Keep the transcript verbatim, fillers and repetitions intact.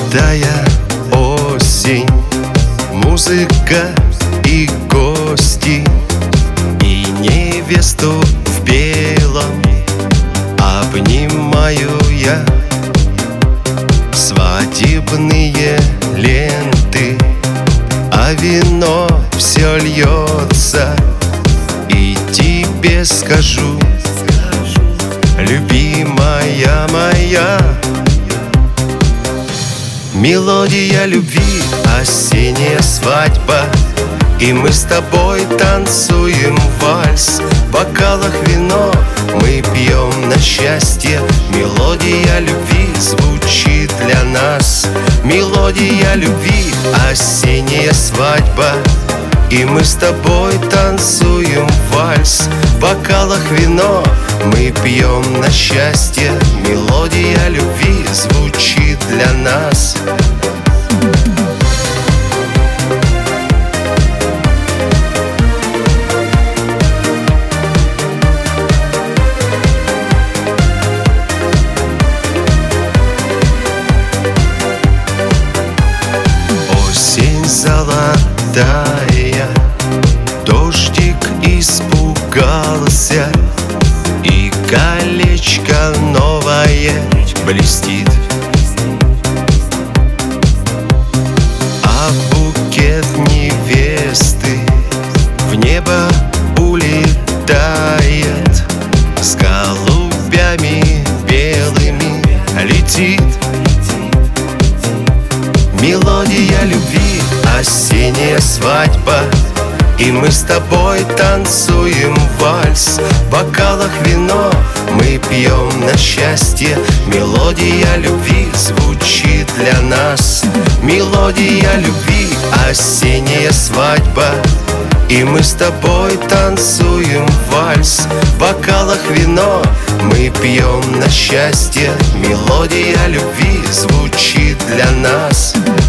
Золотая осень, музыка и гости, и невесту в белом обнимаю я. Свадебные ленты, а вино все льется. И тебе скажу, любимая моя, мелодия любви, осенняя свадьба, и мы с тобой танцуем вальс. В бокалах вино мы пьем на счастье. Мелодия любви звучит для нас. Мелодия любви, осенняя свадьба, и мы с тобой танцуем вальс. В бокалах вино мы пьем на счастье. Мелодия любви звучит для нас. Осень золотая, дождик испугался, и колечко новое блестит, а букет невесты в небо улетает, с голубями белыми летит. Мелодия любви, осенняя свадьба, и мы с тобой танцуем вальс. В бокалах вино мы пьем на счастье. Мелодия любви звучит для нас. Мелодия любви, осенняя свадьба, и мы с тобой танцуем вальс. В бокалах вино мы пьем на счастье. Мелодия любви звучит для нас.